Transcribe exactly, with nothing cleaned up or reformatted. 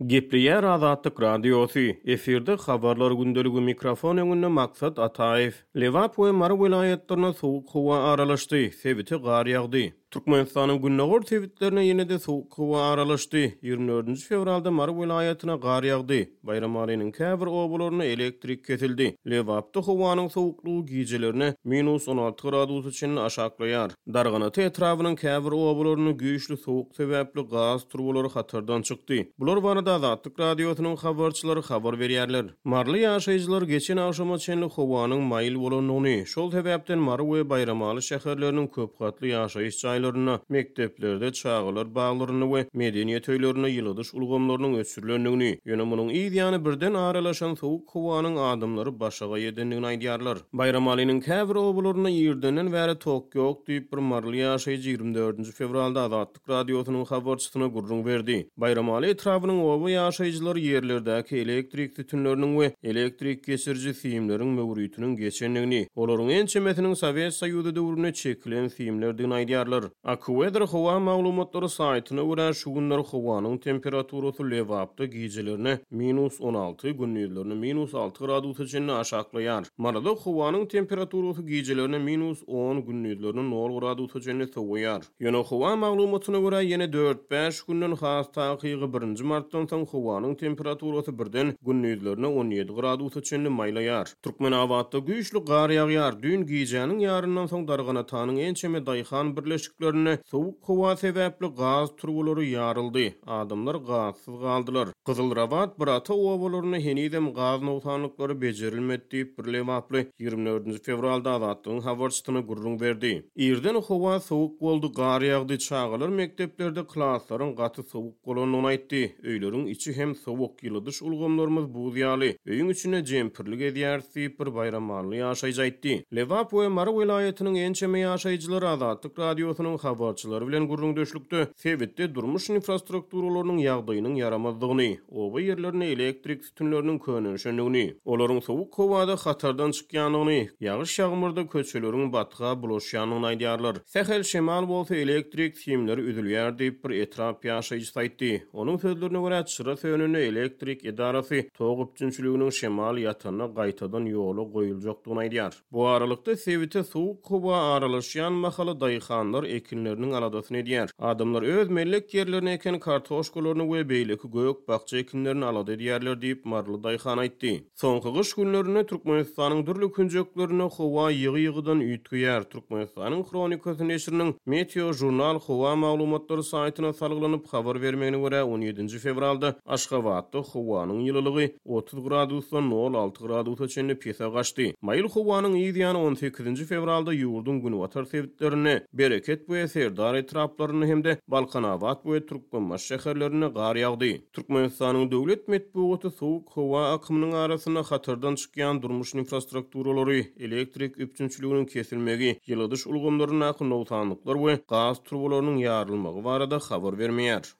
Gepliýär Azatlyk Radiosu. Eferde habarlar gündeligi mikrofon öňünde maksat Ataýew. Lewap we Mar vilayatlaryna sowuk howa aralaşdy, sebiti gar ýagdy. Türkmenistanyň günnägör sebitlerine ýene-de sowuk howa aralaşdy. ýygrimi dördünji fevralda Mar vilayatyna gar ýagdy. Bayram alynyň käbir obalaryna elektrik kesildi. Lewapda howanyň sowuklugy gijelerine minus on alty gradus üçin aşaklaýar. Darganaty etrabynyň käbir obalaryny güýçli sowuk sebäpli gaz turbalary hatardan çykdy. Bular barada Azatlyk Radiosynyň habarçylary habar berýärler. Marly ýaşaýjylar geçen aşama çenli howanyň maýyl bolanyny, şol sebäpden Mar we Bayramaly şäherleriniň köp gatly ýaşaýyş jaýlaryna, mekdeplerde çağılar baglaryny we medeniýet öýlerini ýylydyş ulgamlarynyň öçürilendigini, ýöne munyň ýa-ni birden aralaşan sowuk howanyň adamlary başaga ýedendigini aýdýarlar. Bayramalynyň käbir obalaryna ýerdenden bäri tok ýok diýip bir marly ýaşaýjy ýygrimi dördünji fevralda Azatlyk Radiosynyň habarçysyna gurrun berdi. Bayramaly etrabynyň oba ýaşaýjylar ýerlerdäki elektrik tütünleriniň we elektrik geçirji fiýimleriň möwrütiniň geçenligini, olaryň ençemetiniň Sowet Soýuzy döwrüne çekilen fiýimlerdigini aýdýarlar. Akweather howa maglumatlary saýtyna görä şu günler howanyň temperaturasy Lewapda gijelerine minus on alty, gündüzlerine minus alty gradus üçin aşaklaýar. Marada howanyň temperaturasy gijelerine minus on, gündüzlerine nol gradus üçin sowaýar. Ýöne howa maglumatyna görä ýene dört beş günden has taýygy birinji martdan soň howanyň temperaturasy birden gündüzlerine on ýedi gradus üçin maýlaýar. Türkmenawatda güýçli gar ýagýar. Dün gijanyň ýaryndan soň darganatanyň ençeme daýhan birleşiklerine sowuk howa sebäpli gaz turbalary ýaryldy. Adamlar gazsyz galdylar. Gyzylrawat birata obalaryny henidem gaz nowtanlyklary bejerilmedi diýip bir Lewaply ýygrimi dördünji fevralda Azatlygyň habarçysyna gurrun berdi. Ýerden howa sowuk boldy, gar ýagdy, çağılar mekdeplerde klaslaryň gaty sowuk bolanyny aýtdy. Öýleriň içi hem sowuk, ýylydyş ulgamlarymyz buzýaly. Öýüň içine jempirlik edýär diýip bir bayramaly ýaşaýjy aýtdy. Lewap we Mar vilayatynyň ençeme ýaşaýjylary Azatlyk Radiosynyň habarçylary bilen gurrun döşlükde sebitde durmuş infrastrukturalarynyň ýagdaýynyň yaramazdygyny, oba ýerlerine elektrik tütünleriniň könenşenligini, olaryň sowuk howada hatardan çykýanyny, ýagyş ýagmyrda köçeleriň batga bulaşýanyny aýdýarlar. Sähel şemal bolsa elektrik fiýimleri üzülýär diýip bir etrap ýaşaýjy aýtdy. Onuň sözlerine görä çyra sönüne elektrik edarasy tog üçünçüliginiň şemal ýatanyna gaýtadan ýola goýuljakdygyny aýdýar. Bu aralykda sebite sowuk howa aralaşýan mahaly daýhanlar ekinleriniň aladasyny edýär. Adamlar öz mellek ýerlerine eken kartoşkalaryny we beýleki gök bakça ekinlerini alada edýärler diýip marly daýhan aýtdy. Soňky gyş günlerine Türkmenistanyň dürli künjeklerine howa ýygy-ýygydan üýtgýär. Türkmenistanyň kronikasy neşriniň Meteo jurnal howa maglumatlary saýtyna salgylanyp habar bermegine görä on ýedinji fevralda Aşgabatda howanyň ýylylygy otuz gradusdan nol alty gradus üçin pesa gaçdy. Maýyl howanyň ýygyny on sekizinji fevralda ýurdun günwatar sebitlerine, Bereket we Serdar etraplaryny hemde Balkanawat we Türkmenbaş şäherlerine gar ýagdy. Türkmenistanyň döwlet medeniýeti sowuk howa akymynyň arasyna hatardan çykýan durmuş infrastrukturalary, elektrik üçünçüliginiň kesilmegi, ýylydyş ulgamlaryna nowtanlyklar we gaz turbalarynyň ýarylmagy barada habar bermeýär.